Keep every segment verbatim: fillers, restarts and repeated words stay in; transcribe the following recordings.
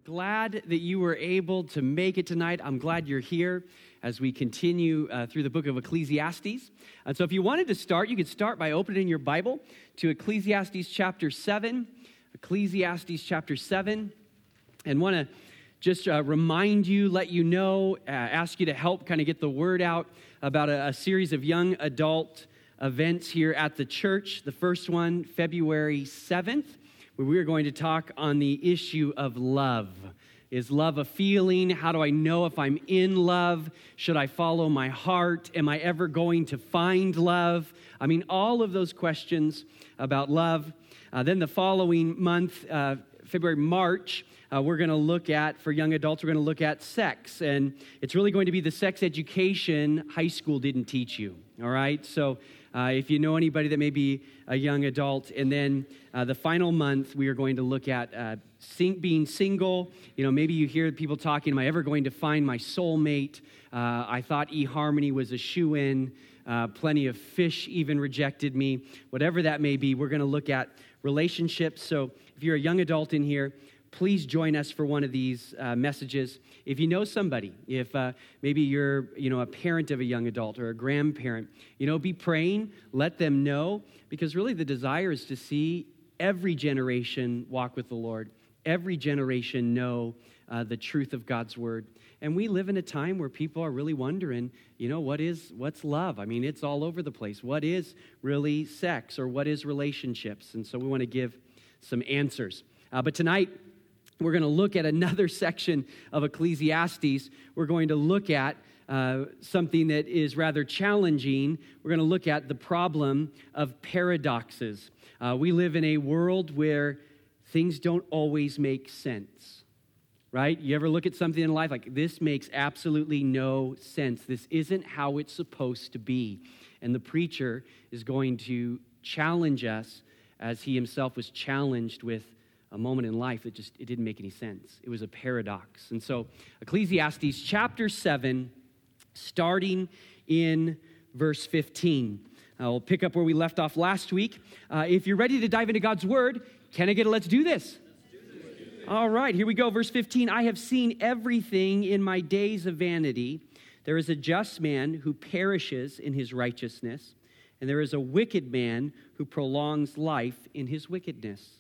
glad that you were able to make it tonight. I'm glad you're here as we continue uh, through the book of Ecclesiastes. And so if you wanted to start, you could start by opening your Bible to Ecclesiastes chapter seven. Ecclesiastes chapter seven. And want to just uh, remind you, let you know, uh, ask you to help kind of get the word out about a, a series of young adult events here at the church. The first one, February seventh. Where we are going to talk on the issue of love. Is love a feeling? How do I know if I'm in love? Should I follow my heart? Am I ever going to find love? I mean, all of those questions about love. Uh, then the following month, uh, February, March, uh, we're going to look at, for young adults, we're going to look at sex. And it's really going to be the sex education high school didn't teach you, all right? So uh, if you know anybody that may be a young adult. And then uh, the final month, we are going to look at uh, sing- being single. You know, maybe you hear people talking, am I ever going to find my soulmate? Uh, I thought eHarmony was a shoo-in. Uh, plenty of fish even rejected me. Whatever that may be, we're going to look at relationships. So if you're a young adult in here, please join us for one of these uh, messages. If you know somebody, if uh, maybe you're, you know, a parent of a young adult or a grandparent, you know, be praying, let them know, because really the desire is to see every generation walk with the Lord, every generation know uh, the truth of God's word. And we live in a time where people are really wondering, you know, what is, what's love? I mean, it's all over the place. What is really sex, or what is relationships? And so we want to give some answers. Uh, but tonight, we're going to look at another section of Ecclesiastes. We're going to look at uh, something that is rather challenging. We're going to look at the problem of paradoxes. Uh, we live in a world where things don't always make sense, right? You ever look at something in life like, this makes absolutely no sense. This isn't how it's supposed to be. And the preacher is going to challenge us as he himself was challenged with a moment in life that just, it didn't make any sense. It was a paradox. And so Ecclesiastes chapter seven, starting in verse fifteen. Uh, we'll pick up where we left off last week. Uh, if you're ready to dive into God's word, can I get a let's do this? All right, here we go. Verse fifteen, I have seen everything in my days of vanity. There is a just man who perishes in his righteousness, and there is a wicked man who prolongs life in his wickedness.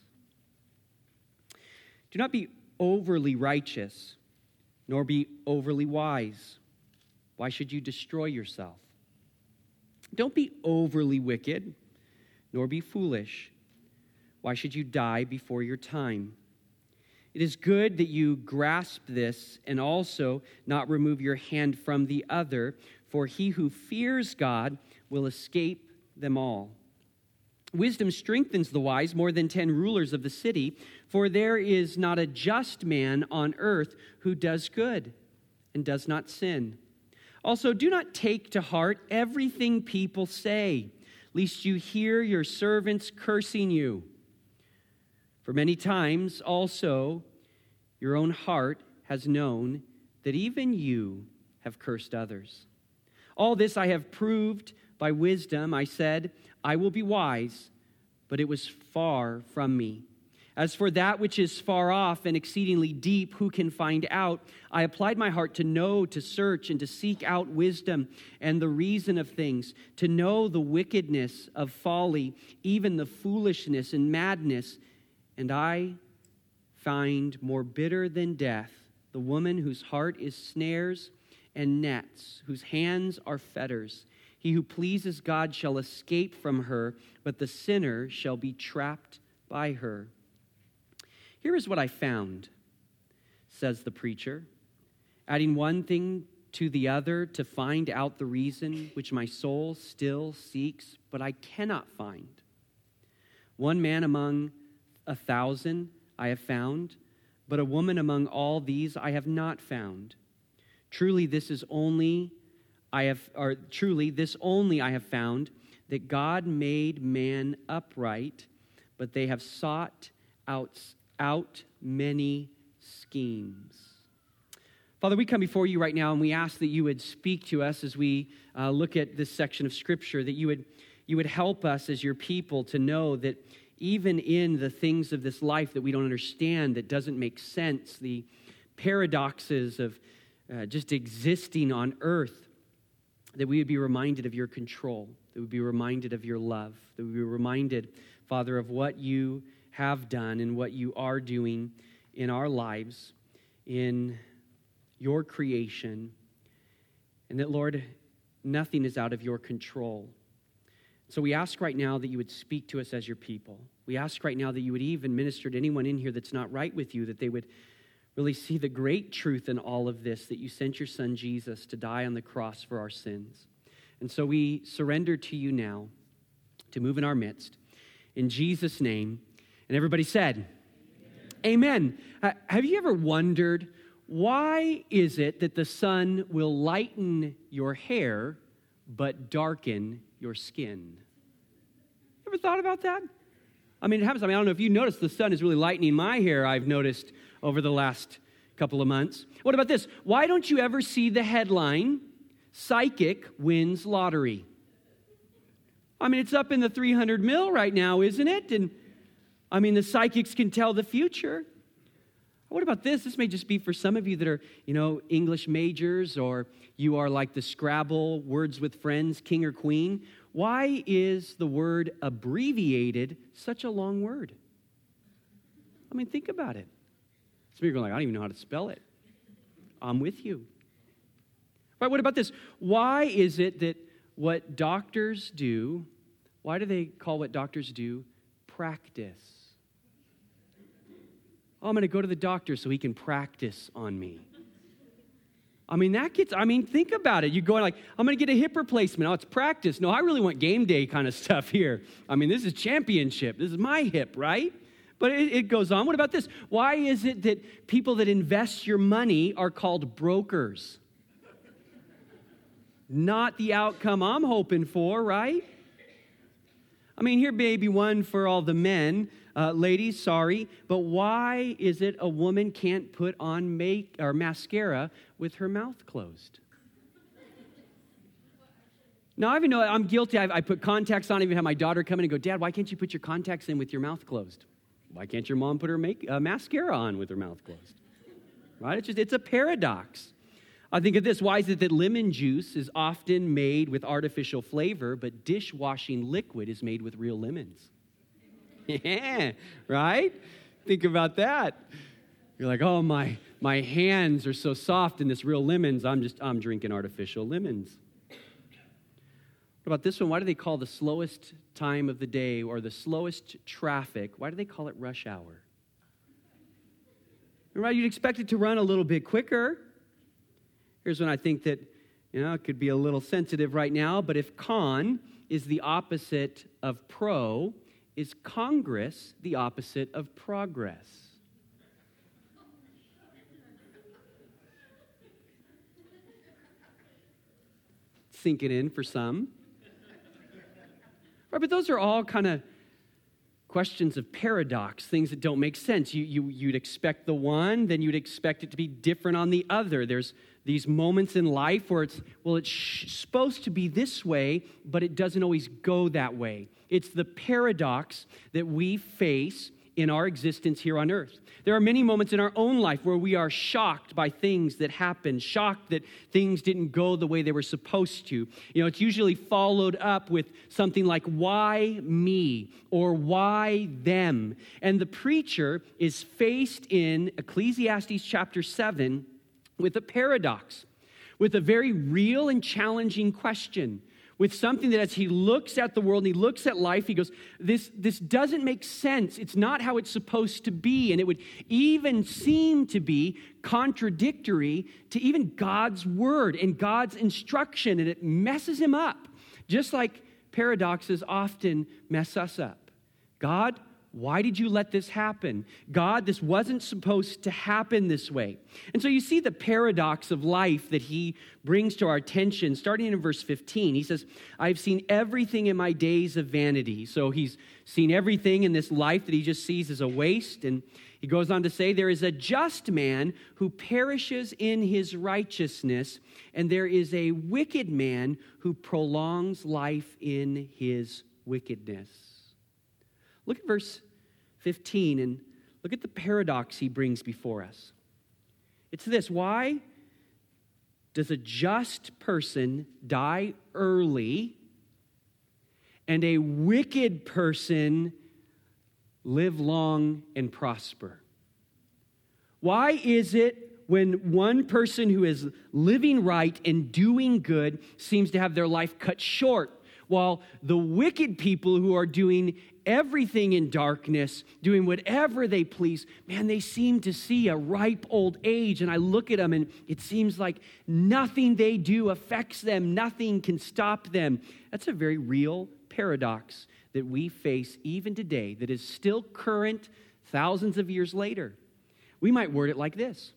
Do not be overly righteous, nor be overly wise. Why should you destroy yourself? Don't be overly wicked, nor be foolish. Why should you die before your time? It is good that you grasp this and also not remove your hand from the other, for he who fears God will escape them all. Wisdom strengthens the wise more than ten rulers of the city, for there is not a just man on earth who does good and does not sin. Also, do not take to heart everything people say, lest you hear your servants cursing you. For many times also your own heart has known that even you have cursed others. All this I have proved by wisdom. I said, I will be wise, but it was far from me. As for that which is far off and exceedingly deep, who can find out? I applied my heart to know, to search, and to seek out wisdom and the reason of things, to know the wickedness of folly, even the foolishness and madness. And I find more bitter than death the woman whose heart is snares and nets, whose hands are fetters. He who pleases God shall escape from her, but the sinner shall be trapped by her. Here is what I found, says the preacher, adding one thing to the other to find out the reason which my soul still seeks, but I cannot find. One man among a thousand I have found, but a woman among all these I have not found. Truly this is only I have, or truly this only I have found, that God made man upright, but they have sought out, out many schemes. Father, we come before you right now, and we ask that you would speak to us as we uh, look at this section of Scripture, that you would you would help us as your people to know that even in the things of this life that we don't understand, that doesn't make sense, the paradoxes of uh, just existing on earth, that we would be reminded of your control, that we would be reminded of your love, that we would be reminded, Father, of what you have done and what you are doing in our lives, in your creation, and that, Lord, nothing is out of your control. So we ask right now that you would speak to us as your people. We ask right now that you would even minister to anyone in here that's not right with you, that they would really see the great truth in all of this, that you sent your son Jesus to die on the cross for our sins. And so we surrender to you now to move in our midst. In Jesus' name. And everybody said, Amen. Amen. Uh, have you ever wondered, why is it that the sun will lighten your hair but darken your skin? Ever thought about that? I mean, it happens. I mean, I don't know if you noticed, the sun is really lightening my hair, I've noticed over the last couple of months. What about this? Why don't you ever see the headline, Psychic Wins Lottery? I mean, it's up in the three hundred mil right now, isn't it? And I mean, the psychics can tell the future. What about this? This may just be for some of you that are, you know, English majors, or you are like the Scrabble, Words with Friends, king or queen. Why is the word abbreviated such a long word? I mean, think about it. Some of you are going like, I don't even know how to spell it. I'm with you. Right, what about this? Why is it that what doctors do, why do they call what doctors do practice? Oh, I'm going to go to the doctor so he can practice on me. I mean, that gets, I mean, think about it. You go like, I'm going to get a hip replacement. Oh, it's practice. No, I really want game day kind of stuff here. I mean, this is championship. This is my hip, right? But it, it goes on. What about this? Why is it that people that invest your money are called brokers? Not the outcome I'm hoping for, right? I mean, here may be one for all the men. Uh, ladies, sorry, but why is it a woman can't put on make or mascara with her mouth closed? Now, I even know I'm guilty. I, I put contacts on. I even have my daughter come in and go, Dad, why can't you put your contacts in with your mouth closed? Why can't your mom put her make, uh, mascara on with her mouth closed? Right? It's just, it's a paradox. I think of this. Why is it that lemon juice is often made with artificial flavor, but dishwashing liquid is made with real lemons? Yeah, right? Think about that. You're like, oh, my my hands are so soft in this real lemons. I'm just, I'm drinking artificial lemons. What about this one? Why do they call the slowest time of the day or the slowest traffic, why do they call it rush hour? Right? You'd expect it to run a little bit quicker. Here's when I think that, you know, it could be a little sensitive right now, but if con is the opposite of pro, is Congress the opposite of progress? Sink it in for some. Right, but those are all kind of questions of paradox, things that don't make sense. You, you, you'd expect the one, then you'd expect it to be different on the other. There's these moments in life where it's, well, it's sh- supposed to be this way, but it doesn't always go that way. It's the paradox that we face in our existence here on earth. There are many moments in our own life where we are shocked by things that happen, shocked that things didn't go the way they were supposed to. You know, it's usually followed up with something like, why me? Or why them? And the preacher is faced in Ecclesiastes chapter seven with a paradox, with a very real and challenging question, with something that as he looks at the world and he looks at life, he goes, this, this doesn't make sense. It's not how it's supposed to be. And it would even seem to be contradictory to even God's word and God's instruction. And it messes him up, just like paradoxes often mess us up. God, why did you let this happen? God, this wasn't supposed to happen this way. And so you see the paradox of life that he brings to our attention, starting in verse fifteen. He says, I've seen everything in my days of vanity. So he's seen everything in this life that he just sees as a waste. And he goes on to say, there is a just man who perishes in his righteousness, and there is a wicked man who prolongs life in his wickedness. Look at verse fifteen and look at the paradox he brings before us. It's this: why does a just person die early and a wicked person live long and prosper? Why is it when one person who is living right and doing good seems to have their life cut short, while the wicked people who are doing everything in darkness, doing whatever they please, man, they seem to see a ripe old age, and I look at them and it seems like nothing they do affects them, nothing can stop them. That's a very real paradox that we face even today that is still current thousands of years later. We might word it like this: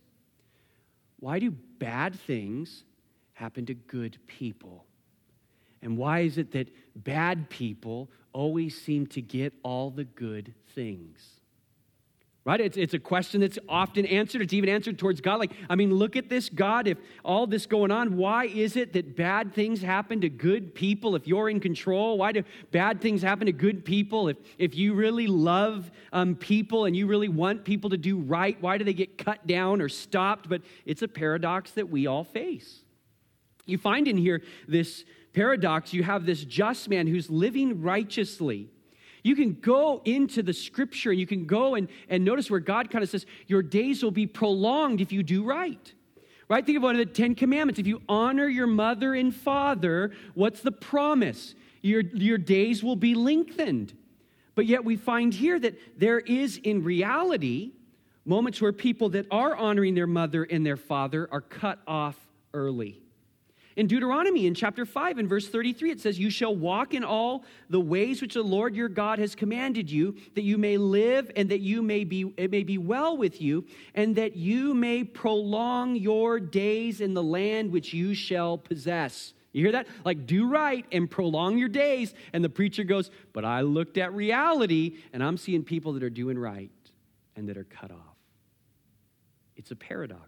why do bad things happen to good people? And why is it that bad people always seem to get all the good things? Right? It's, it's a question that's often answered. It's even answered towards God. Like, I mean, look at this, God. If all this going on, why is it that bad things happen to good people if you're in control? Why do bad things happen to good people if, if you really love um, people and you really want people to do right? Why do they get cut down or stopped? But it's a paradox that we all face. You find in here this paradox. You have this just man who's living righteously. You can go into the scripture and you can go and, and notice where God kind of says, your days will be prolonged if you do right. Right? Think of one of the Ten Commandments. If you honor your mother and father, what's the promise? Your, your days will be lengthened. But yet we find here that there is in reality moments where people that are honoring their mother and their father are cut off early. In Deuteronomy, in chapter five, in verse thirty-three, it says, you shall walk in all the ways which the Lord your God has commanded you, that you may live and that you may be, it may be well with you, and that you may prolong your days in the land which you shall possess. You hear that? Like, do right and prolong your days. And the preacher goes, but I looked at reality, and I'm seeing people that are doing right and that are cut off. It's a paradox.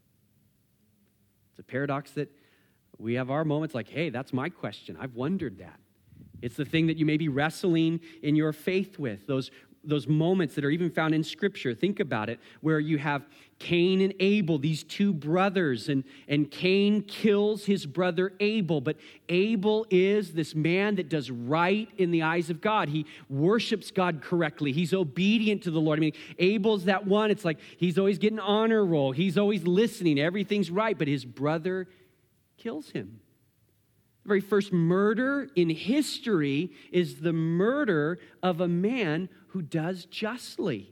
It's a paradox that we have our moments like, hey, that's my question. I've wondered that. It's the thing that you may be wrestling in your faith with, those, those moments that are even found in Scripture. Think about it, where you have Cain and Abel, these two brothers, and, and Cain kills his brother Abel. But Abel is this man that does right in the eyes of God. He worships God correctly. He's obedient to the Lord. I mean, Abel's that one, it's like he's always getting honor roll. He's always listening. Everything's right. But his brother kills him. The very first murder in history is the murder of a man who does justly.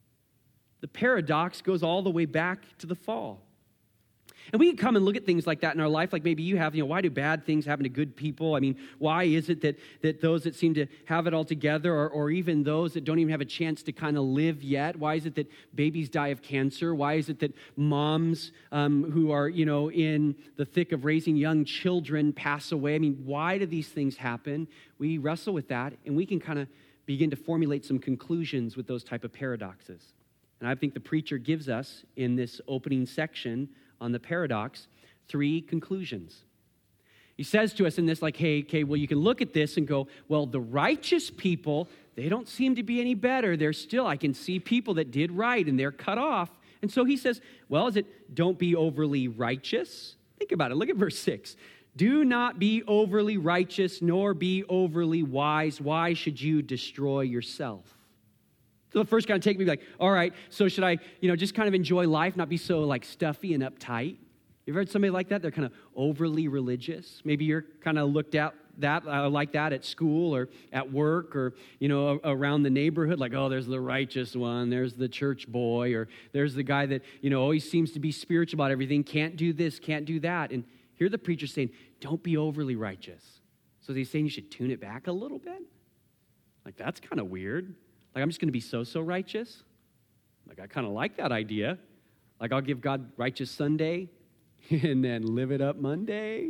The paradox goes all the way back to the fall. And we can come and look at things like that in our life, like maybe you have, you know, why do bad things happen to good people? I mean, why is it that, that those that seem to have it all together, or, or even those that don't even have a chance to kind of live yet, why is it that babies die of cancer? Why is it that moms um, who are, you know, in the thick of raising young children pass away? I mean, why do these things happen? We wrestle with that, and we can kind of begin to formulate some conclusions with those type of paradoxes. And I think the preacher gives us in this opening section on the paradox, three conclusions. He says to us in this, like, hey, okay, well, you can look at this and go, well, the righteous people, they don't seem to be any better. They're still, I can see people that did right and they're cut off. And so he says, well, is it, don't be overly righteous? Think about it. Look at verse six. Do not be overly righteous, nor be overly wise. Why should you destroy yourself? So the first kind of take me like, all right, so should I, you know, just kind of enjoy life, not be so like stuffy and uptight? You ever heard somebody like that? They're kind of overly religious. Maybe you're kind of looked at that uh, like that at school or at work or, you know, around the neighborhood. Like, oh, there's the righteous one. There's the church boy, or there's the guy that, you know, always seems to be spiritual about everything. Can't do this, can't do that. And here the preacher's saying, don't be overly righteous. So he's saying you should tune it back a little bit. Like, that's kind of weird. Like, I'm just going to be so-so righteous? Like, I kind of like that idea. Like, I'll give God righteous Sunday and then live it up Monday.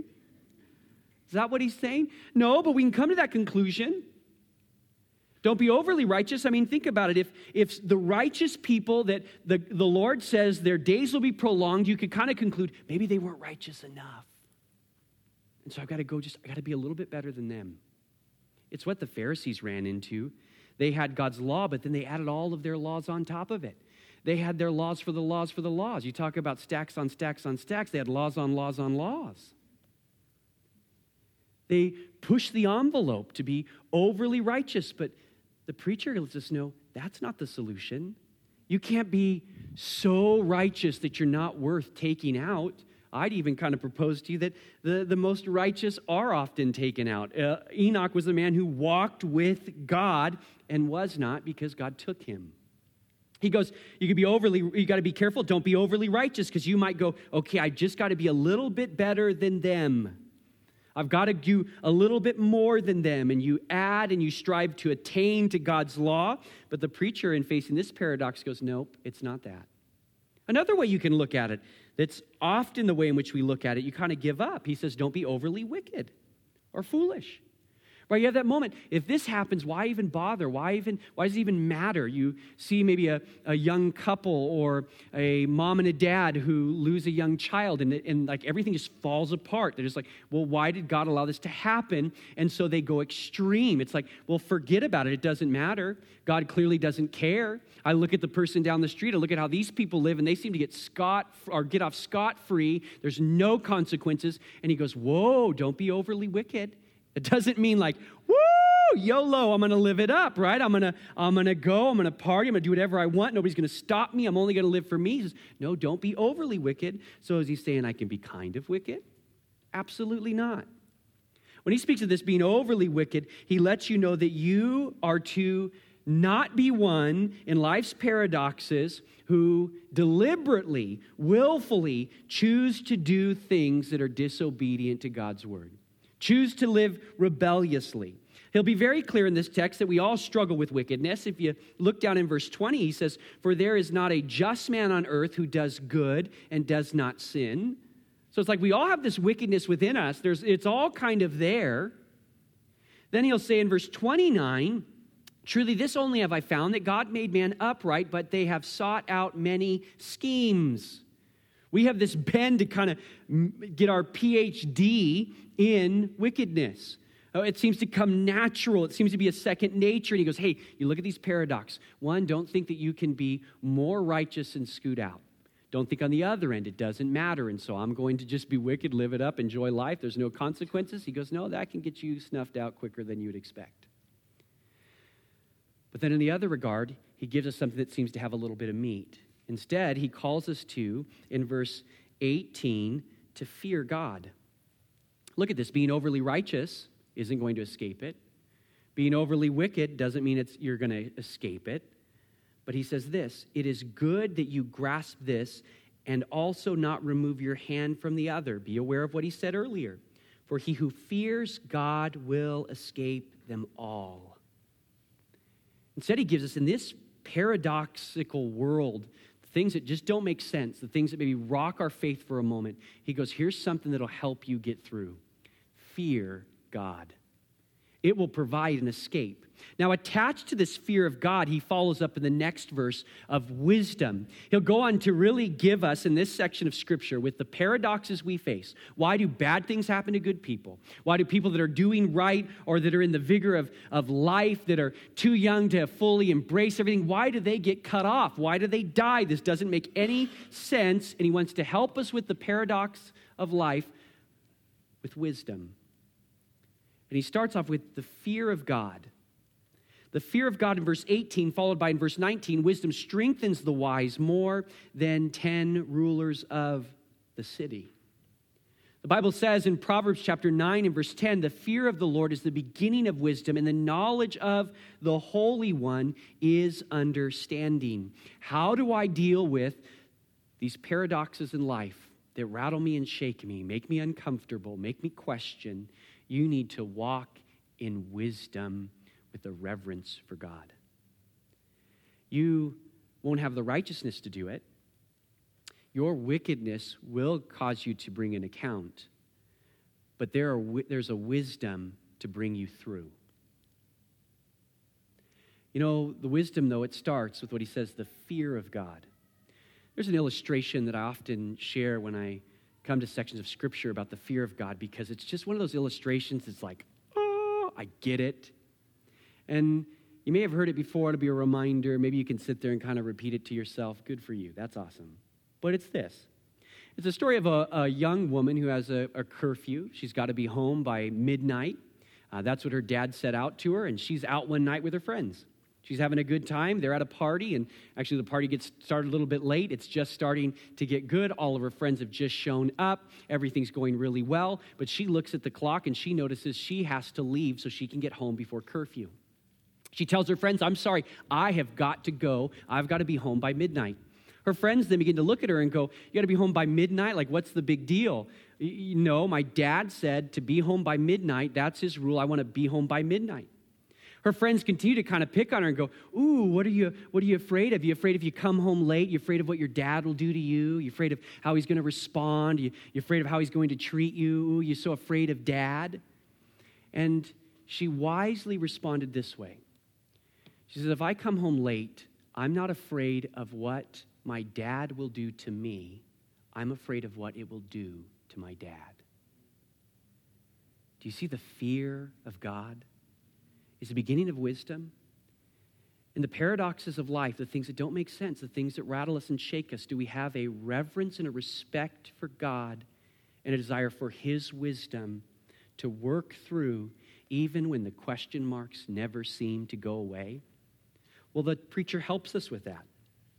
Is that what he's saying? No, but we can come to that conclusion. Don't be overly righteous. I mean, think about it. If, if the righteous people that the, the Lord says their days will be prolonged, you could kind of conclude, maybe they weren't righteous enough. And so I've got to go just, I've got to be a little bit better than them. It's what the Pharisees ran into. They had God's law, but then they added all of their laws on top of it. They had their laws for the laws for the laws. You talk about stacks on stacks on stacks. They had laws on laws on laws. They pushed the envelope to be overly righteous, but the preacher lets us know that's not the solution. You can't be so righteous that you're not worth taking out. I'd even kind of propose to you that the, the most righteous are often taken out. Uh, Enoch was the man who walked with God and was not because God took him. He goes, you could be overly, you got to be careful. Don't be overly righteous because you might go, okay, I just got to be a little bit better than them. I've got to do a little bit more than them. And you add and you strive to attain to God's law. But the preacher, in facing this paradox, goes, nope, it's not that. Another way you can look at it, that's often the way in which we look at it, you kind of give up. He says, don't be overly wicked or foolish. Right, you have that moment. If this happens, why even bother? Why even? Why does it even matter? You see maybe a, a young couple or a mom and a dad who lose a young child, and, and like everything just falls apart. They're just like, well, why did God allow this to happen? And so they go extreme. It's like, well, forget about it. It doesn't matter. God clearly doesn't care. I look at the person down the street. I look at how these people live, and they seem to get scot or get off scot-free. There's no consequences. And he goes, whoa, don't be overly wicked. It doesn't mean like, woo, YOLO, I'm going to live it up, right? I'm going to I'm going to go, I'm going to party, I'm going to do whatever I want. Nobody's going to stop me. I'm only going to live for me. He says, no, don't be overly wicked. So is he saying I can be kind of wicked? Absolutely not. When he speaks of this being overly wicked, he lets you know that you are to not be one in life's paradoxes who deliberately, willfully choose to do things that are disobedient to God's word. Choose to live rebelliously. He'll be very clear in this text that we all struggle with wickedness. If you look down in verse twenty, he says, for there is not a just man on earth who does good and does not sin. So it's like we all have this wickedness within us. There's, it's all kind of there. Then he'll say in verse twenty-nine, truly this only have I found, that God made man upright, but they have sought out many schemes. We have this bend to kind of get our P H D in wickedness. Oh, it seems to come natural. It seems to be a second nature. And he goes, hey, you look at these paradoxes. One, don't think that you can be more righteous and scoot out. Don't think on the other end it doesn't matter. And so I'm going to just be wicked, live it up, enjoy life. There's no consequences. He goes, no, that can get you snuffed out quicker than you'd expect. But then in the other regard, he gives us something that seems to have a little bit of meat. Instead, he calls us to, in verse eighteen, to fear God. Look at this. Being overly righteous isn't going to escape it. Being overly wicked doesn't mean it's you're going to escape it. But he says this, it is good that you grasp this and also not remove your hand from the other. Be aware of what he said earlier. For he who fears God will escape them all. Instead, he gives us in this paradoxical world, things that just don't make sense, the things that maybe rock our faith for a moment. He goes, here's something that'll help you get through. Fear God. It will provide an escape. Now, attached to this fear of God, he follows up in the next verse of wisdom. He'll go on to really give us in this section of Scripture with the paradoxes we face. Why do bad things happen to good people? Why do people that are doing right or that are in the vigor of, of life, that are too young to fully embrace everything, why do they get cut off? Why do they die? This doesn't make any sense, and he wants to help us with the paradox of life with wisdom. And he starts off with the fear of God. The fear of God in verse eighteen, followed by in verse nineteen, wisdom strengthens the wise more than ten rulers of the city. The Bible says in Proverbs chapter nine and verse ten, the fear of the Lord is the beginning of wisdom, and the knowledge of the Holy One is understanding. How do I deal with these paradoxes in life that rattle me and shake me, make me uncomfortable, make me question? You need to walk in wisdom with a reverence for God. You won't have the righteousness to do it. Your wickedness will cause you to bring an account, but there are there's a wisdom to bring you through. You know, the wisdom, though, it starts with what he says, the fear of God. There's an illustration that I often share when I come to sections of Scripture about the fear of God, because it's just one of those illustrations that's like, oh, I get it. And You may have heard it before. It'll be a reminder. Maybe you can sit there and kind of repeat it to yourself. Good for you. That's awesome. But it's this. It's a story of a, a young woman who has a, a curfew. She's got to be home by midnight. Uh, that's what her dad set out to her, and she's out one night with her friends. She's having a good time. They're at a party, and actually the party gets started a little bit late. It's just starting to get good. All of her friends have just shown up. Everything's going really well, but she looks at the clock, and she notices she has to leave so she can get home before curfew. She tells her friends, I'm sorry, I have got to go. I've got to be home by midnight. Her friends then begin to look at her and go, you got to be home by midnight? Like, what's the big deal? You know, my dad said to be home by midnight. That's his rule. I want to be home by midnight. Her friends continue to kind of pick on her and go, ooh, what are you what are you afraid of? You afraid if you come home late? You afraid of what your dad will do to you? You afraid of how he's going to respond? You you afraid of how he's going to treat you? Ooh, you're so afraid of dad? And she wisely responded this way. She says, if I come home late, I'm not afraid of what my dad will do to me. I'm afraid of what it will do to my dad. Do you see the fear of God? It's the beginning of wisdom. In the paradoxes of life, the things that don't make sense, the things that rattle us and shake us, do we have a reverence and a respect for God and a desire for his wisdom to work through even when the question marks never seem to go away? Well, the preacher helps us with that.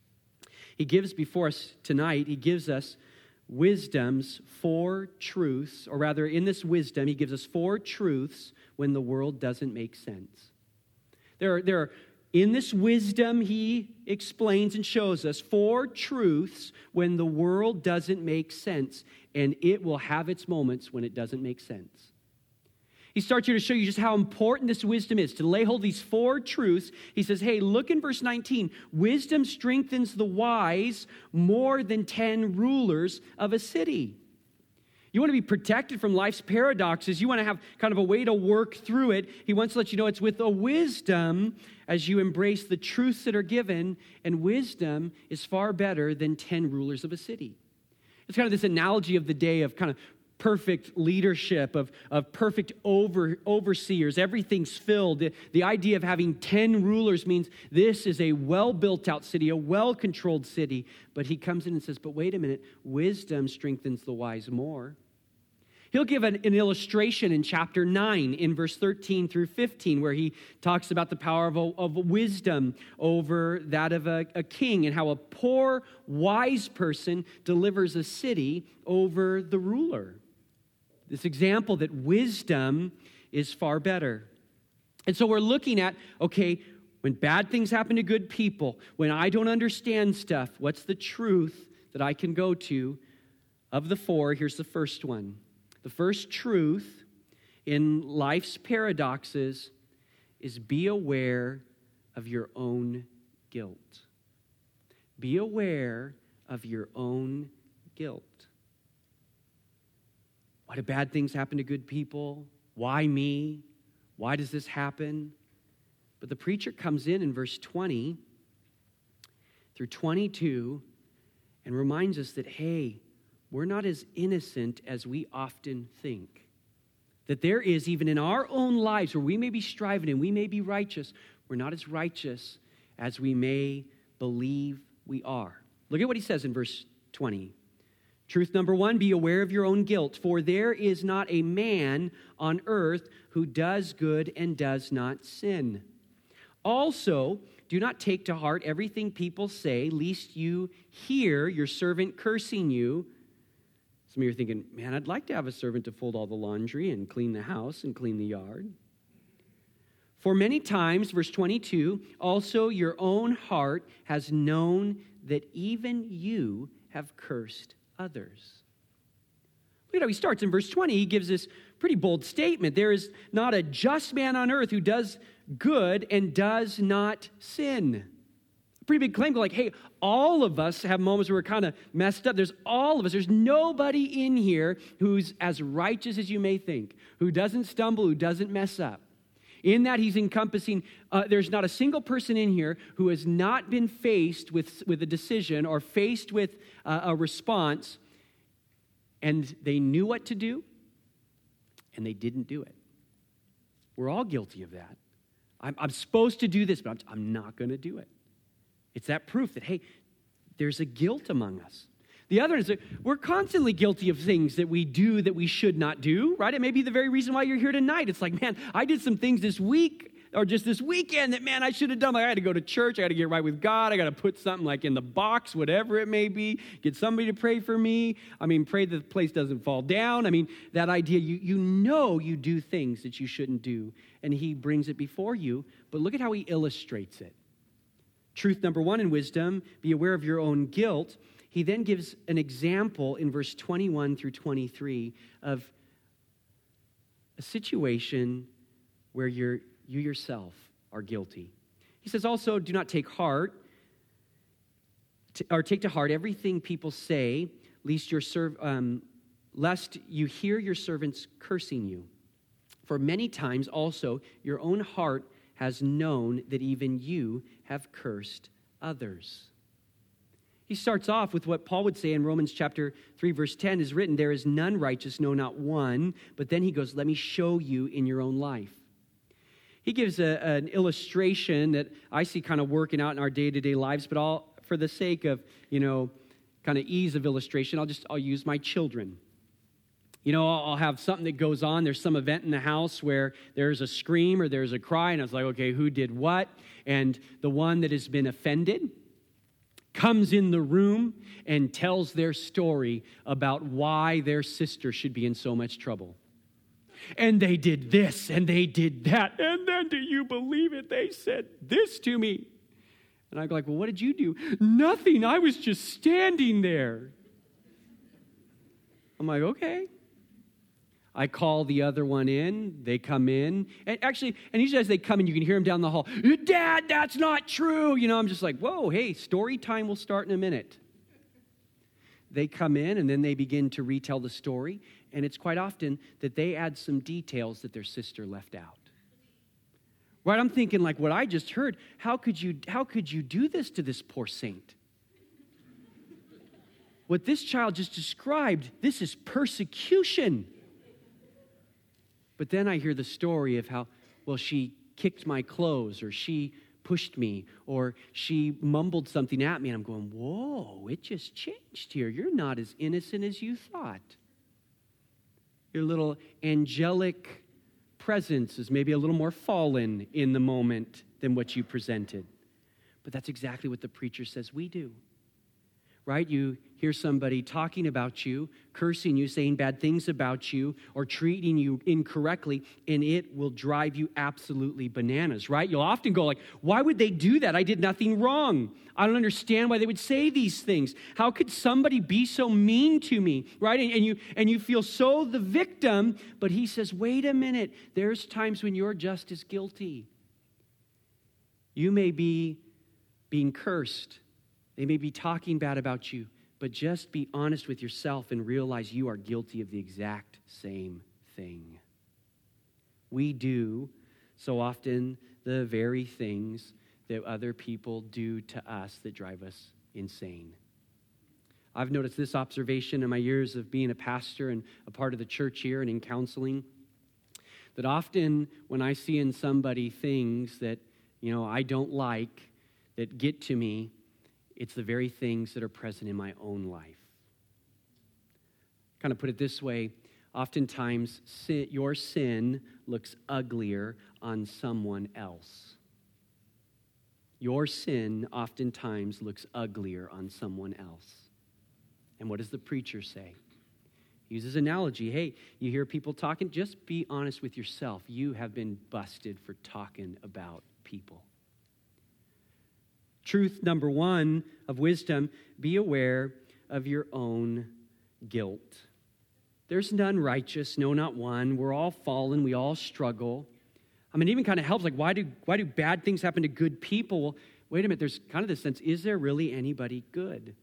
He gives before us tonight, he gives us wisdom's four truths, or rather in this wisdom, he gives us four truths when the world doesn't make sense. There are, there are, in this wisdom, he explains and shows us four truths when the world doesn't make sense, and it will have its moments when it doesn't make sense. He starts here to show you just how important this wisdom is. To lay hold of these four truths, he says, hey, look in verse nineteen. Wisdom strengthens the wise more than ten rulers of a city. You want to be protected from life's paradoxes. You want to have kind of a way to work through it. He wants to let you know it's with a wisdom as you embrace the truths that are given, and wisdom is far better than ten rulers of a city. It's kind of this analogy of the day of kind of perfect leadership, of, of perfect over, overseers. Everything's filled. The, the idea of having ten rulers means this is a well-built out city, a well-controlled city. But he comes in and says, but wait a minute, wisdom strengthens the wise more. He'll give an, an illustration in chapter nine, in verse thirteen through fifteen, where he talks about the power of, a, of wisdom over that of a, a king, and how a poor, wise person delivers a city over the ruler. This example that wisdom is far better. And so we're looking at, okay, when bad things happen to good people, when I don't understand stuff, what's the truth that I can go to? Of the four, here's the first one. The first truth in life's paradoxes is be aware of your own guilt. Be aware of your own guilt. Why do bad things happen to good people? Why me? Why does this happen? But the preacher comes in in verse twenty through twenty-two and reminds us that, hey, we're not as innocent as we often think. That there is, even in our own lives, where we may be striving and we may be righteous, we're not as righteous as we may believe we are. Look at what he says in verse twenty. Truth number one, be aware of your own guilt, for there is not a man on earth who does good and does not sin. Also, do not take to heart everything people say, lest you hear your servant cursing you. Some of you are thinking, man, I'd like to have a servant to fold all the laundry and clean the house and clean the yard. For many times, verse twenty-two, also your own heart has known that even you have cursed others. Look at how he starts in verse twenty. He gives this pretty bold statement. There is not a just man on earth who does good and does not sin. A pretty big claim, like, hey, all of us have moments where we're kind of messed up. There's all of us. There's nobody in here who's as righteous as you may think, who doesn't stumble, who doesn't mess up. In that, he's encompassing, uh, there's not a single person in here who has not been faced with, with a decision or faced with uh, a response, and they knew what to do, and they didn't do it. We're all guilty of that. I'm, I'm supposed to do this, but I'm, I'm not going to do it. It's that proof that, hey, there's a guilt among us. The other is that we're constantly guilty of things that we do that we should not do, right? It may be the very reason why you're here tonight. It's like, man, I did some things this week or just this weekend that, man, I should have done. Like, I had to go to church. I got to get right with God. I got to put something like in the box, whatever it may be, get somebody to pray for me. I mean, pray that the place doesn't fall down. I mean, that idea, you, you know you do things that you shouldn't do, and he brings it before you. But look at how he illustrates it. Truth number one in wisdom, be aware of your own guilt. He then gives an example in verse twenty-one through twenty-three of a situation where you're, you yourself are guilty. He says also, do not take heart, to, or take to heart everything people say, lest, your serv- um, lest you hear your servants cursing you. For many times also your own heart has known that even you have cursed others. He starts off with what Paul would say in Romans chapter three, verse ten is written, there is none righteous, no, not one. But then he goes, let me show you in your own life. He gives a, an illustration that I see kind of working out in our day-to-day lives, but all for the sake of, you know, kind of ease of illustration, I'll just, I'll use my children. You know, I'll have something that goes on. There's some event in the house where there's a scream or there's a cry, and I was like, okay, who did what? And the one that has been offended comes in the room and tells their story about why their sister should be in so much trouble. And they did this, and they did that, and then do you believe it? They said this to me. And I go like, well, what did you do? Nothing. I was just standing there. I'm like, okay. I call the other one in. They come in. And actually, and usually as they come in, you can hear them down the hall. Dad, that's not true. You know, I'm just like, whoa, hey, story time will start in a minute. They come in, and then they begin to retell the story. And it's quite often that they add some details that their sister left out. Right? I'm thinking like what I just heard. How could you, how could you do this to this poor saint? What this child just described, this is persecution. But then I hear the story of how, well, she kicked my clothes, or she pushed me, or she mumbled something at me. And I'm going, whoa, it just changed here. You're not as innocent as you thought. Your little angelic presence is maybe a little more fallen in the moment than what you presented. But that's exactly what the preacher says we do. Right? You hear somebody talking about you, cursing you, saying bad things about you, or treating you incorrectly, and it will drive you absolutely bananas, right? You'll often go like, why would they do that? I did nothing wrong. I don't understand why they would say these things. How could somebody be so mean to me, right? And, and you and you feel so the victim, but he says, wait a minute. There's times when you're just as guilty. You may be being cursed. They may be talking bad about you, but just be honest with yourself and realize you are guilty of the exact same thing. We do so often the very things that other people do to us that drive us insane. I've noticed this observation in my years of being a pastor and a part of the church here and in counseling, that often when I see in somebody things that, you know, I don't like, that get to me, it's the very things that are present in my own life. Kind of put it this way, oftentimes sin, your sin looks uglier on someone else. Your sin oftentimes looks uglier on someone else. And what does the preacher say? He uses analogy. Hey, you hear people talking, just be honest with yourself. You have been busted for talking about people. Truth number one of wisdom, be aware of your own guilt. There's none righteous, no, not one. We're all fallen, we all struggle. I mean, it even kind of helps, like, why do, why do bad things happen to good people? Well, wait a minute, there's kind of this sense, is there really anybody good?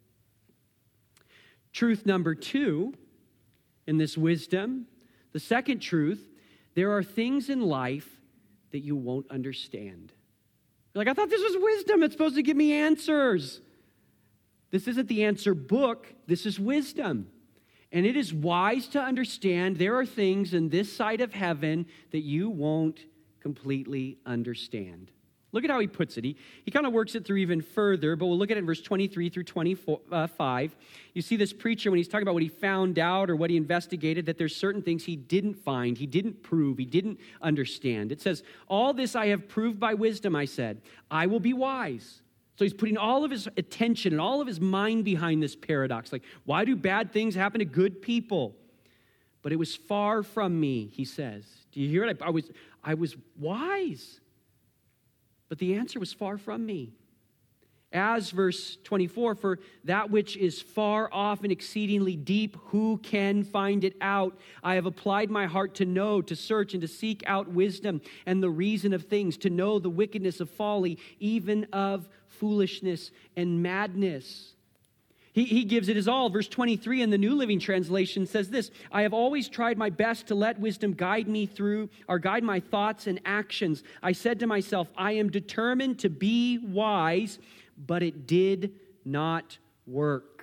Truth number two in this wisdom, the second truth, there are things in life that you won't understand. You're like, I thought this was wisdom. It's supposed to give me answers. This isn't the answer book. This is wisdom. And it is wise to understand there are things in this side of heaven that you won't completely understand. Look at how he puts it. He, he kind of works it through even further, but we'll look at it in verse twenty-three through twenty-five. You see this preacher, when he's talking about what he found out or what he investigated, that there's certain things he didn't find, he didn't prove, he didn't understand. It says, all this I have proved by wisdom, I said. I will be wise. So he's putting all of his attention and all of his mind behind this paradox. Like, why do bad things happen to good people? But it was far from me, he says. Do you hear it? I, I was, I was wise. But the answer was far from me. As verse twenty-four, for that which is far off and exceedingly deep, who can find it out? I have applied my heart to know, to search, and to seek out wisdom and the reason of things, to know the wickedness of folly, even of foolishness and madness. He, he gives it his all. Verse twenty-three in the New Living Translation says this, I have always tried my best to let wisdom guide me through, or guide my thoughts and actions. I said to myself, I am determined to be wise, but it did not work.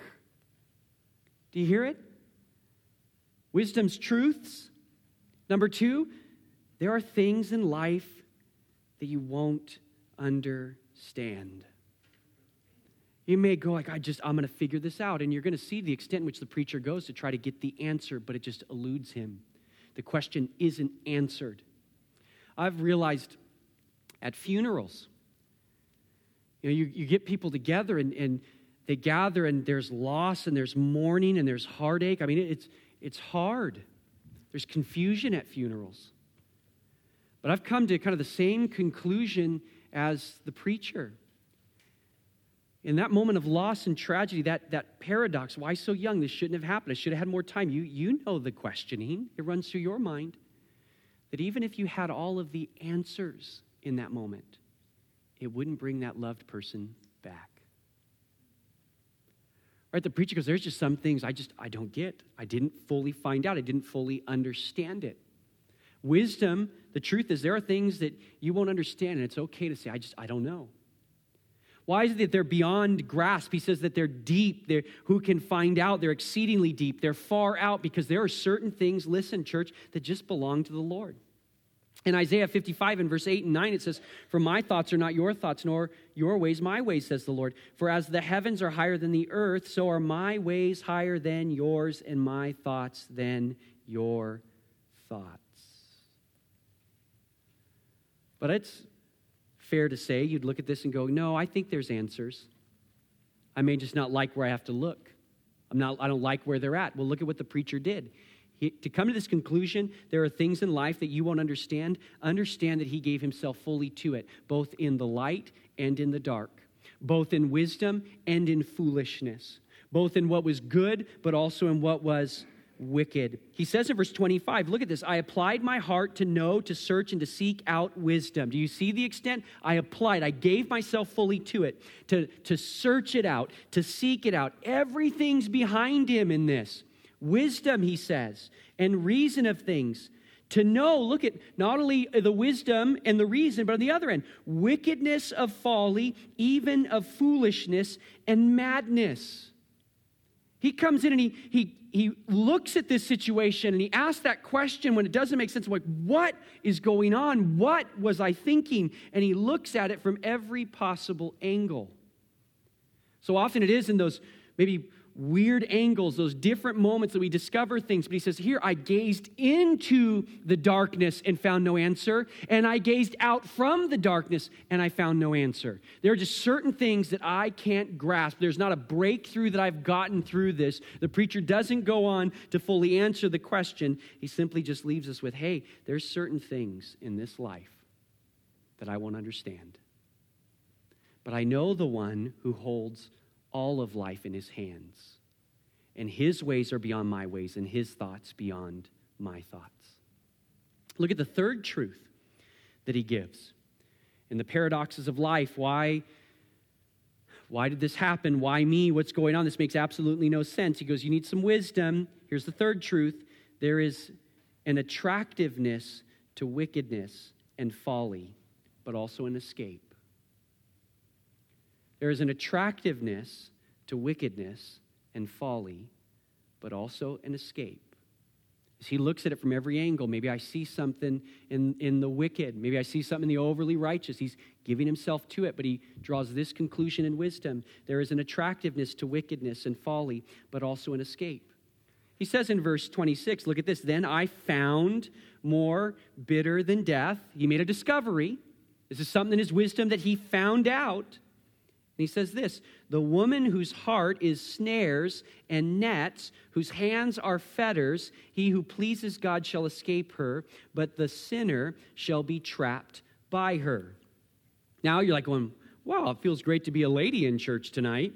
Do you hear it? Wisdom's truths. Number two, there are things in life that you won't understand. You may go like, I just, I'm going to figure this out. And you're going to see the extent in which the preacher goes to try to get the answer, but it just eludes him. The question isn't answered. I've realized at funerals, you know, you, you get people together and, and they gather and there's loss and there's mourning and there's heartache. I mean, it's, it's hard. There's confusion at funerals. But I've come to kind of the same conclusion as the preacher. In that moment of loss and tragedy, that, that paradox, why so young? This shouldn't have happened. I should have had more time. You, you know the questioning. It runs through your mind. That even if you had all of the answers in that moment, it wouldn't bring that loved person back. Right? The preacher goes, there's just some things I just, I don't get. I didn't fully find out. I didn't fully understand it. Wisdom, the truth is there are things that you won't understand, and it's okay to say, I just, I don't know. Why is it that they're beyond grasp? He says that they're deep. They're, who can find out? They're exceedingly deep. They're far out because there are certain things, listen, church, that just belong to the Lord. In Isaiah fifty-five, in verse eight and nine, it says, for my thoughts are not your thoughts, nor your ways my ways, says the Lord. For as the heavens are higher than the earth, so are my ways higher than yours, and my thoughts than your thoughts. But it's fair to say, you'd look at this and go, no, I think there's answers. I may just not like where I have to look. I'm not, I don't like where they're at. Well, look at what the preacher did. He, to come to this conclusion, there are things in life that you won't understand. Understand that he gave himself fully to it, both in the light and in the dark, both in wisdom and in foolishness, both in what was good, but also in what was wicked. He says in verse twenty-five, look at this. I applied my heart to know, to search, and to seek out wisdom. Do you see the extent? I applied. I gave myself fully to it, to, to search it out, to seek it out. Everything's behind him in this. Wisdom, he says, and reason of things. To know, look at not only the wisdom and the reason, but on the other end, wickedness of folly, even of foolishness and madness. He comes in and he, he, he looks at this situation and he asks that question when it doesn't make sense. I'm like, what is going on? What was I thinking? And he looks at it from every possible angle. So often it is in those maybe weird angles, those different moments that we discover things. But he says, here, I gazed into the darkness and found no answer. And I gazed out from the darkness and I found no answer. There are just certain things that I can't grasp. There's not a breakthrough that I've gotten through this. The preacher doesn't go on to fully answer the question. He simply just leaves us with, hey, there's certain things in this life that I won't understand. But I know the one who holds all of life in his hands. And his ways are beyond my ways, and his thoughts beyond my thoughts. Look at the third truth that he gives. In the paradoxes of life, why, why did this happen? Why me? What's going on? This makes absolutely no sense. He goes, you need some wisdom. Here's the third truth. There is an attractiveness to wickedness and folly, but also an escape. There is an attractiveness to wickedness and folly, but also an escape. As he looks at it from every angle, maybe I see something in, in the wicked. Maybe I see something in the overly righteous. He's giving himself to it, but he draws this conclusion in wisdom. There is an attractiveness to wickedness and folly, but also an escape. He says in verse twenty-six, look at this, then I found more bitter than death. He made a discovery. This is something in his wisdom that he found out. And he says this, the woman whose heart is snares and nets, whose hands are fetters, he who pleases God shall escape her, but the sinner shall be trapped by her. Now you're like going, wow, it feels great to be a lady in church tonight.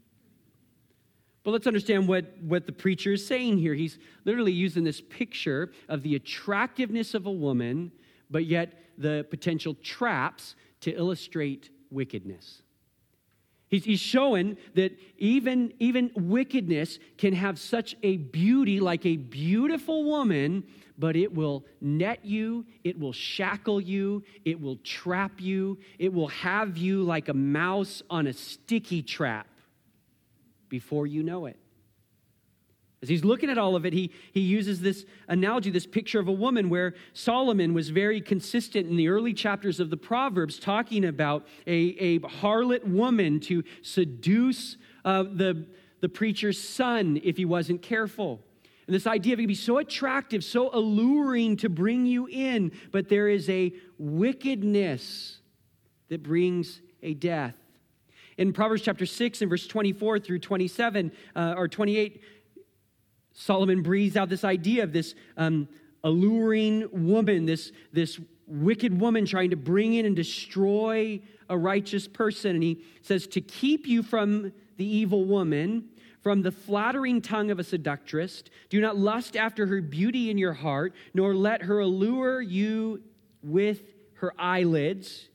But let's understand what, what the preacher is saying here. He's literally using this picture of the attractiveness of a woman, but yet the potential traps to illustrate wickedness. He's, he's showing that even, even wickedness can have such a beauty, like a beautiful woman, but it will net you, it will shackle you, it will trap you, it will have you like a mouse on a sticky trap before you know it. As he's looking at all of it, he, he uses this analogy, this picture of a woman where Solomon was very consistent in the early chapters of the Proverbs talking about a, a harlot woman to seduce uh, the, the preacher's son if he wasn't careful. And this idea of it can be so attractive, so alluring to bring you in, but there is a wickedness that brings a death. In Proverbs chapter six and verse twenty-four through twenty-seven, uh, or twenty-eight, Solomon breathes out this idea of this um, alluring woman, this, this wicked woman trying to bring in and destroy a righteous person. And he says, to keep you from the evil woman, from the flattering tongue of a seductress, do not lust after her beauty in your heart, nor let her allure you with her eyelids.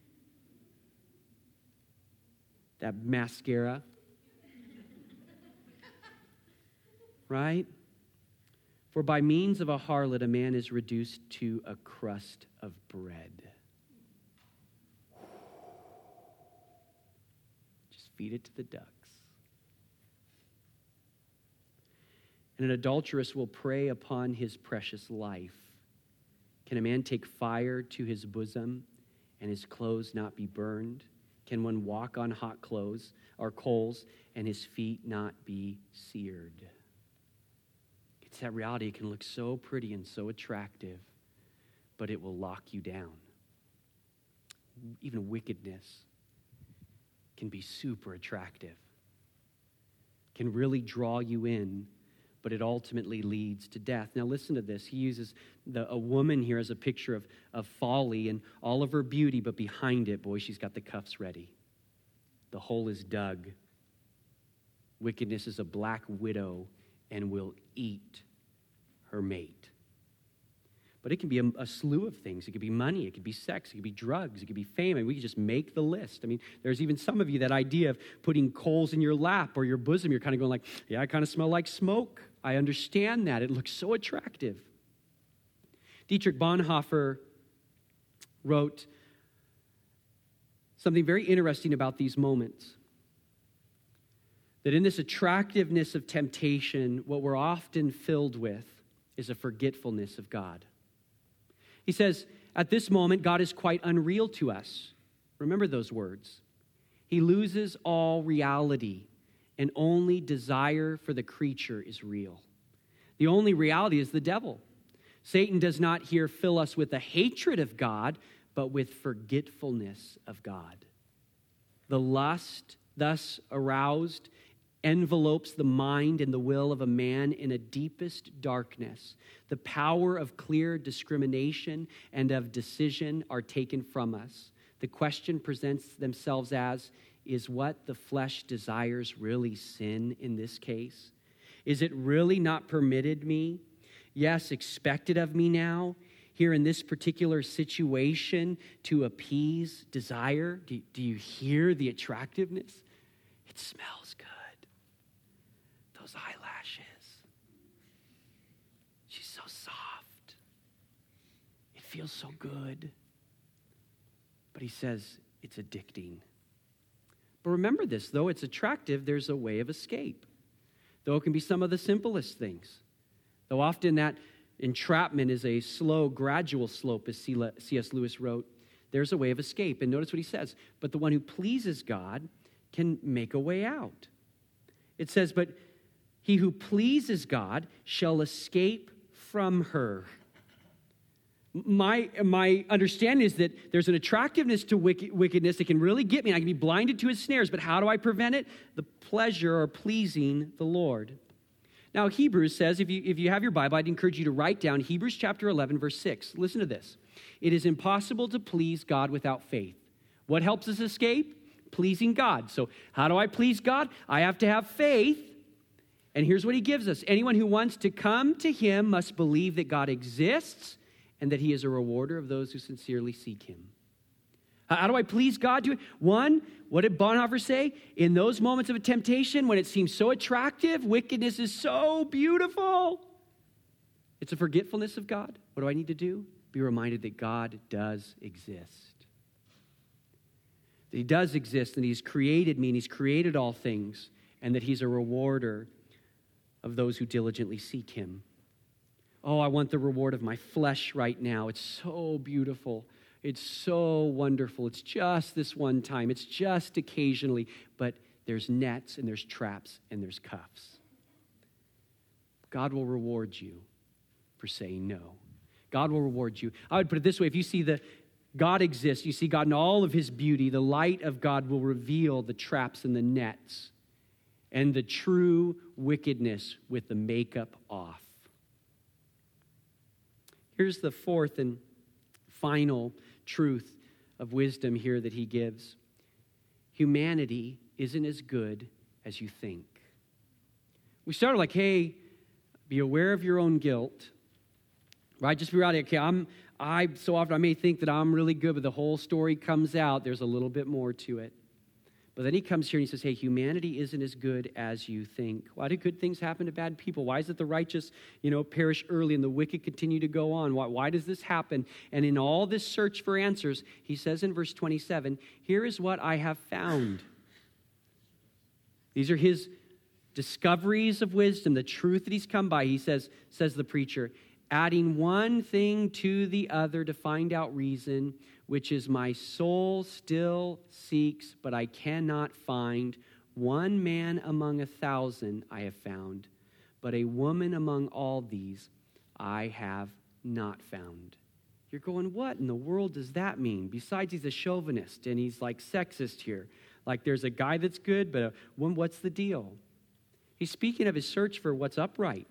That mascara. Right? For by means of a harlot, a man is reduced to a crust of bread. Just feed it to the ducks. And an adulteress will prey upon his precious life. Can a man take fire to his bosom and his clothes not be burned? Can one walk on hot clothes or coals and his feet not be seared? It's that reality. It can look so pretty and so attractive, but it will lock you down. Even wickedness can be super attractive, can really draw you in, but it ultimately leads to death. Now listen to this. He uses the, a woman here as a picture of, of folly and all of her beauty, but behind it, boy, she's got the cuffs ready. The hole is dug. Wickedness is a black widow and will eat her mate. But it can be a, a slew of things. It could be money. It could be sex. It could be drugs. It could be fame. And we could just make the list. I mean, there's even some of you, that idea of putting coals in your lap or your bosom, you're kind of going like, yeah, I kind of smell like smoke. I understand that. It looks so attractive. Dietrich Bonhoeffer wrote something very interesting about these moments. That in this attractiveness of temptation, what we're often filled with is a forgetfulness of God. He says, at this moment, God is quite unreal to us. Remember those words. He loses all reality, and only desire for the creature is real. The only reality is the devil. Satan does not here fill us with a hatred of God, but with forgetfulness of God. The lust thus aroused envelopes the mind and the will of a man in a deepest darkness. The power of clear discrimination and of decision are taken from us. The question presents themselves as, is what the flesh desires really sin in this case? Is it really not permitted me? Yes, expected of me now, here in this particular situation, to appease desire? Do, do you hear the attractiveness? It smells good. Those eyelashes. She's so soft. It feels so good. But he says it's addicting. But remember this, though it's attractive, there's a way of escape. Though it can be some of the simplest things. Though often that entrapment is a slow, gradual slope, as C S Lewis wrote, there's a way of escape. And notice what he says, but the one who pleases God can make a way out. It says, but he who pleases God shall escape from her. My, my understanding is that there's an attractiveness to wicked, wickedness that can really get me. I can be blinded to his snares, but how do I prevent it? The pleasure or pleasing the Lord. Now, Hebrews says, if you, if you have your Bible, I'd encourage you to write down Hebrews chapter eleven, verse six. Listen to this. It is impossible to please God without faith. What helps us escape? Pleasing God. So how do I please God? I have to have faith. And here's what he gives us. Anyone who wants to come to him must believe that God exists and that he is a rewarder of those who sincerely seek him. How do I please God? One, what did Bonhoeffer say? In those moments of a temptation, when it seems so attractive, wickedness is so beautiful. It's a forgetfulness of God. What do I need to do? Be reminded that God does exist. That he does exist, and he's created me, and he's created all things, and that he's a rewarder of those who diligently seek him. Oh, I want the reward of my flesh right now. It's so beautiful. It's so wonderful. It's just this one time. It's just occasionally. But there's nets and there's traps and there's cuffs. God will reward you for saying no. God will reward you. I would put it this way. If you see the God exists, you see God in all of his beauty, the light of God will reveal the traps and the nets and the true wickedness with the makeup off. Here's the fourth and final truth of wisdom here that he gives. Humanity isn't as good as you think. We started like, hey, be aware of your own guilt, right? Just be right. Okay, I'm, I so often I may think that I'm really good, but the whole story comes out. There's a little bit more to it. But then he comes here and he says, hey, humanity isn't as good as you think. Why do good things happen to bad people? Why is it the righteous, you know, perish early and the wicked continue to go on? Why, why does this happen? And in all this search for answers, he says in verse twenty-seven, here is what I have found. These are his discoveries of wisdom, the truth that he's come by. He says, says the preacher, adding one thing to the other to find out reason, which is my soul still seeks, but I cannot find. One man among a thousand I have found, but a woman among all these I have not found. You're going, what in the world does that mean? Besides, he's a chauvinist, and he's like sexist here. Like there's a guy that's good, but a woman, what's the deal? He's speaking of his search for what's upright.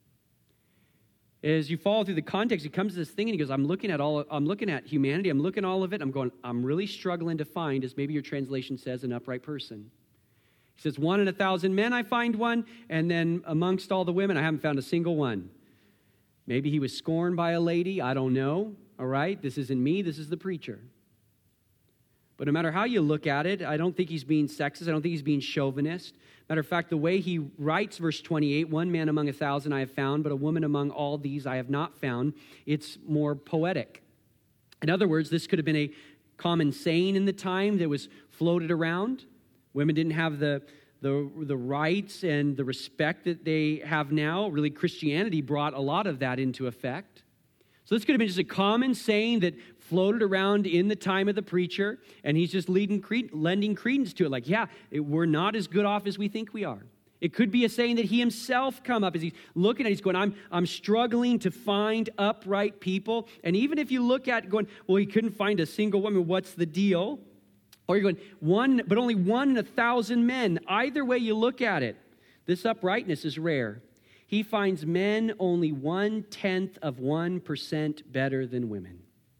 As you follow through the context, he comes to this thing and he goes, I'm looking at all, I'm looking at humanity, I'm looking at all of it, I'm going, I'm really struggling to find, as maybe your translation says, an upright person. He says, one in a thousand men I find one, and then amongst all the women, I haven't found a single one. Maybe he was scorned by a lady, I don't know, all right? This isn't me, this is the preacher. But no matter how you look at it, I don't think he's being sexist, I don't think he's being chauvinist. Matter of fact, the way he writes verse twenty-eight, one man among a thousand I have found, but a woman among all these I have not found, it's more poetic. In other words, this could have been a common saying in the time that was floated around. Women didn't have the, the, the rights and the respect that they have now. Really, Christianity brought a lot of that into effect. So this could have been just a common saying that floated around in the time of the preacher, and he's just leading, lending credence to it. Like, yeah, it, we're not as good off as we think we are. It could be a saying that he himself come up as he's looking at it. He's going, I'm, I'm struggling to find upright people. And even if you look at it going, well, he couldn't find a single woman, what's the deal? Or you're going, one, but only one in a thousand men. Either way you look at it, this uprightness is rare. He finds men only one-tenth of one percent better than women.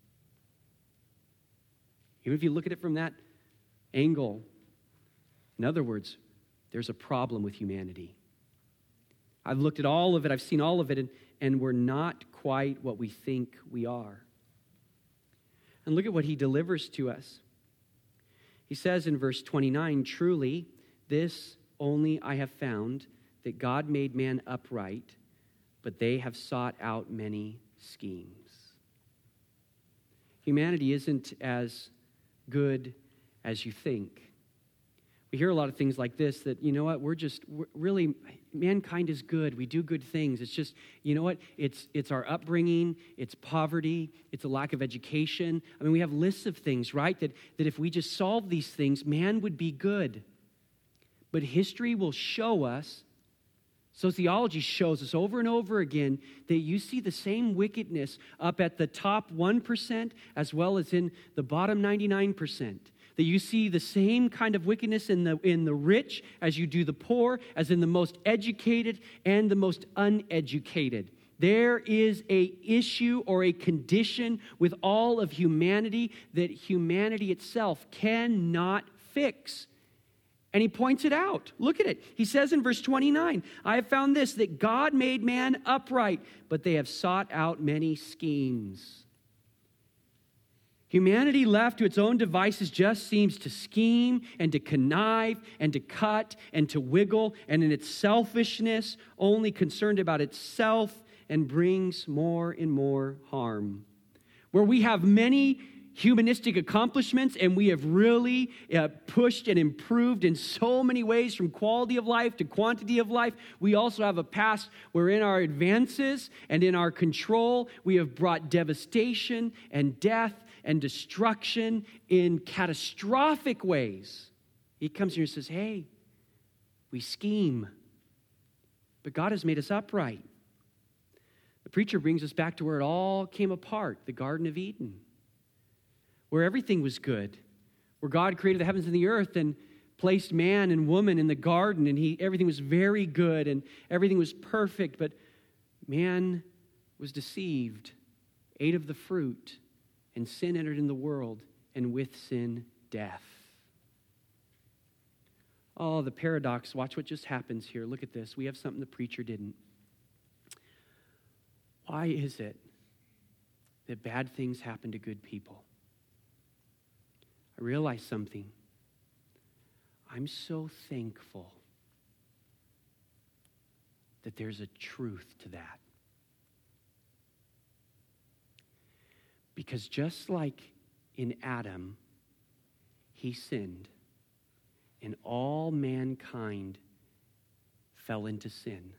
Even if you look at it from that angle, in other words, there's a problem with humanity. I've looked at all of it, I've seen all of it, and, and we're not quite what we think we are. And look at what he delivers to us. He says in verse twenty-nine, truly, this only I have found, that God made man upright, but they have sought out many schemes. Humanity isn't as good as you think. We hear a lot of things like this, that, you know what, we're just, we're really, mankind is good. We do good things. It's just, you know what, it's it's our upbringing, it's poverty, it's a lack of education. I mean, we have lists of things, right, that, that if we just solve these things, man would be good. But history will show us, sociology shows us over and over again, that you see the same wickedness up at the top one percent as well as in the bottom ninety-nine percent. That you see the same kind of wickedness in the in the rich as you do the poor, as in the most educated and the most uneducated. There is a issue or a condition with all of humanity that humanity itself cannot fix. And he points it out. Look at it. He says in verse twenty-nine, I have found this, that God made man upright, but they have sought out many schemes. Humanity left to its own devices just seems to scheme and to connive and to cut and to wiggle, and in its selfishness, only concerned about itself, and brings more and more harm. Where we have many humanistic accomplishments and we have really uh, pushed and improved in so many ways, from quality of life to quantity of life, we also have a past where in our advances and in our control, we have brought devastation and death and destruction in catastrophic ways. He comes here and says, hey, we scheme, but God has made us upright. The preacher brings us back to where it all came apart, the Garden of Eden, where everything was good, where God created the heavens and the earth and placed man and woman in the garden, and he everything was very good and everything was perfect, but man was deceived, ate of the fruit, and sin entered in the world, and with sin, death. Oh, the paradox. Watch what just happens here. Look at this. We have something the preacher didn't. Why is it that bad things happen to good people? I realize something. I'm so thankful that there's a truth to that. Because just like in Adam, he sinned, and all mankind fell into sin.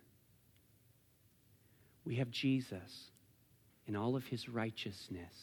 We have Jesus in all of his righteousness,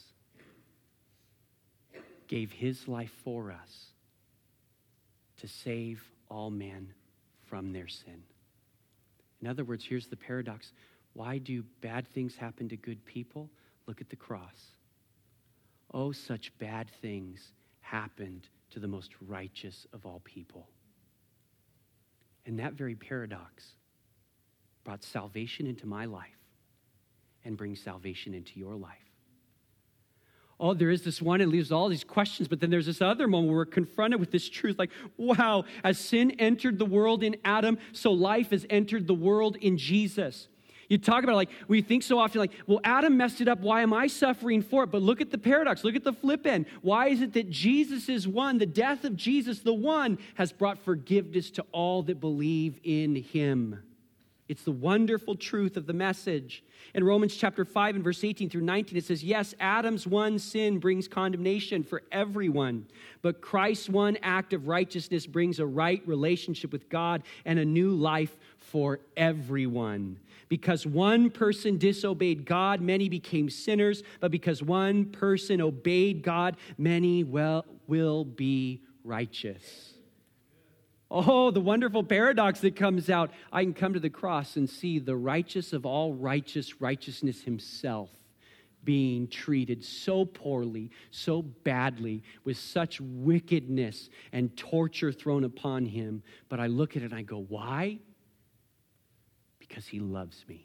gave his life for us to save all men from their sin. In other words, here's the paradox. Why do bad things happen to good people? Look at the cross. Oh, such bad things happened to the most righteous of all people. And that very paradox brought salvation into my life and brings salvation into your life. Oh, there is this one, it leaves all these questions, but then there's this other moment where we're confronted with this truth, like, wow, as sin entered the world in Adam, so life has entered the world in Jesus. You talk about it like, we think so often like, well, Adam messed it up. Why am I suffering for it? But look at the paradox. Look at the flip end. Why is it that Jesus is one? The death of Jesus, the one, has brought forgiveness to all that believe in him. It's the wonderful truth of the message. In Romans chapter five and verse eighteen through nineteen, it says, yes, Adam's one sin brings condemnation for everyone, but Christ's one act of righteousness brings a right relationship with God and a new life for everyone. Because one person disobeyed God, many became sinners, but because one person obeyed God, many well will be righteous. Oh, the wonderful paradox that comes out. I can come to the cross and see the righteous of all righteous, righteousness himself, being treated so poorly, so badly, with such wickedness and torture thrown upon him. But I look at it and I go, why? Because he loves me.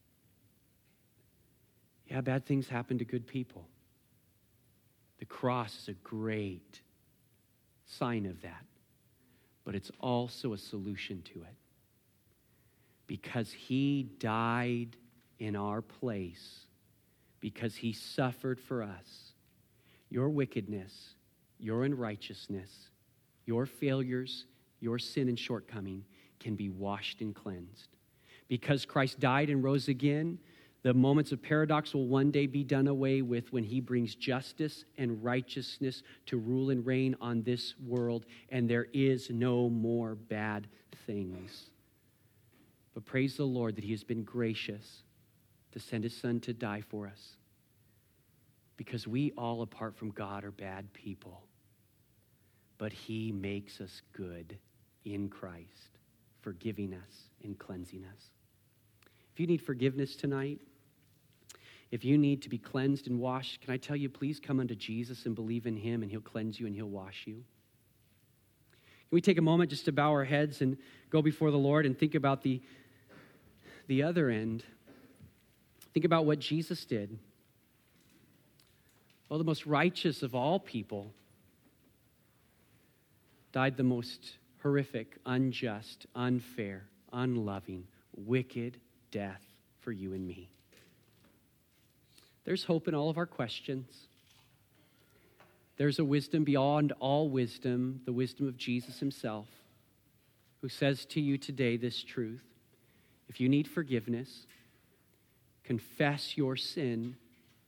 Yeah, bad things happen to good people. The cross is a great sign of that. But it's also a solution to it. Because he died in our place, because he suffered for us, your wickedness, your unrighteousness, your failures, your sin and shortcoming can be washed and cleansed. Because Christ died and rose again, The moments of paradox will one day be done away with when he brings justice and righteousness to rule and reign on this world, and there is no more bad things. But praise the Lord that he has been gracious to send his son to die for us, because we all, apart from God, are bad people. But he makes us good in Christ, forgiving us and cleansing us. If you need forgiveness tonight, if you need to be cleansed and washed, can I tell you, please come unto Jesus and believe in him, and he'll cleanse you and he'll wash you. Can we take a moment just to bow our heads and go before the Lord and think about the, the other end? Think about what Jesus did. Well, the most righteous of all people died the most horrific, unjust, unfair, unloving, wicked death for you and me. There's hope in all of our questions. There's a wisdom beyond all wisdom, the wisdom of Jesus himself, who says to you today this truth. If you need forgiveness, confess your sin,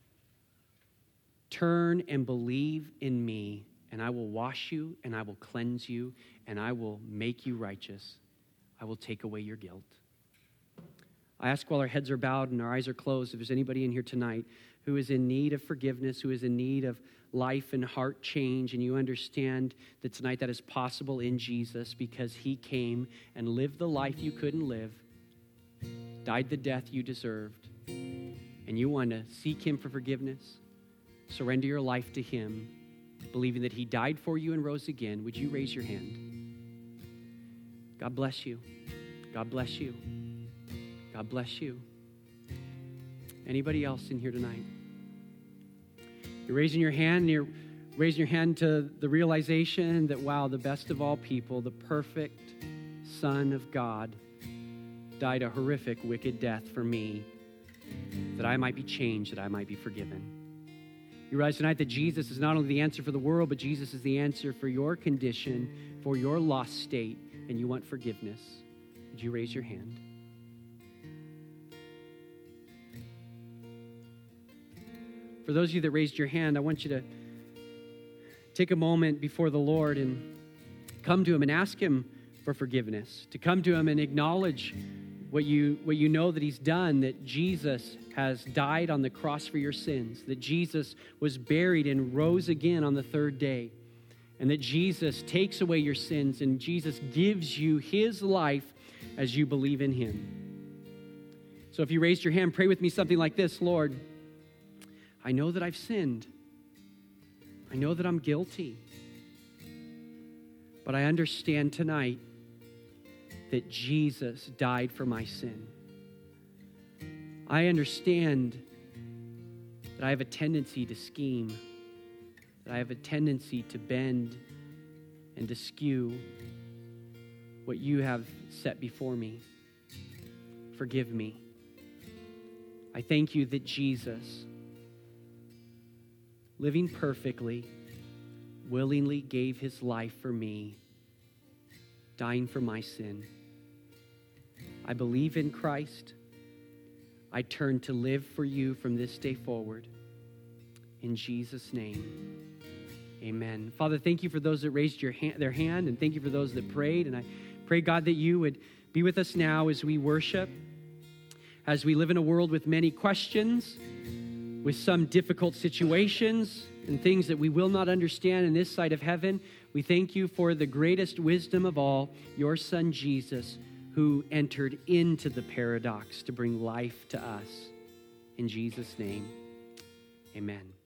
turn and believe in me, and I will wash you, and I will cleanse you, and I will make you righteous. I will take away your guilt. I ask while our heads are bowed and our eyes are closed, if there's anybody in here tonight who is in need of forgiveness, who is in need of life and heart change, and you understand that tonight that is possible in Jesus because he came and lived the life you couldn't live, died the death you deserved, and you want to seek him for forgiveness, surrender your life to him, believing that he died for you and rose again, would you raise your hand? God bless you. God bless you. God bless you. Anybody else in here tonight? You're raising your hand, and you're raising your hand to the realization that, wow, the best of all people, the perfect Son of God, died a horrific, wicked death for me, that I might be changed, that I might be forgiven. You realize tonight that Jesus is not only the answer for the world, but Jesus is the answer for your condition, for your lost state, and you want forgiveness. Would you raise your hand? For those of you that raised your hand, I want you to take a moment before the Lord and come to him and ask him for forgiveness, to come to him and acknowledge what you, what you know that he's done, that Jesus has died on the cross for your sins, that Jesus was buried and rose again on the third day, and that Jesus takes away your sins and Jesus gives you his life as you believe in him. So if you raised your hand, pray with me something like this: Lord, I know that I've sinned. I know that I'm guilty. But I understand tonight that Jesus died for my sin. I understand that I have a tendency to scheme, that I have a tendency to bend and to skew what you have set before me. Forgive me. I thank you that Jesus, living perfectly, willingly gave his life for me, dying for my sin. I believe in Christ. I turn to live for you from this day forward. In Jesus' name, amen. Father, thank you for those that raised your hand, their hand, and thank you for those that prayed. And I pray, God, that you would be with us now as we worship, as we live in a world with many questions, with some difficult situations and things that we will not understand in this side of heaven. We thank you for the greatest wisdom of all, your Son Jesus, who entered into the paradox to bring life to us. In Jesus' name, amen.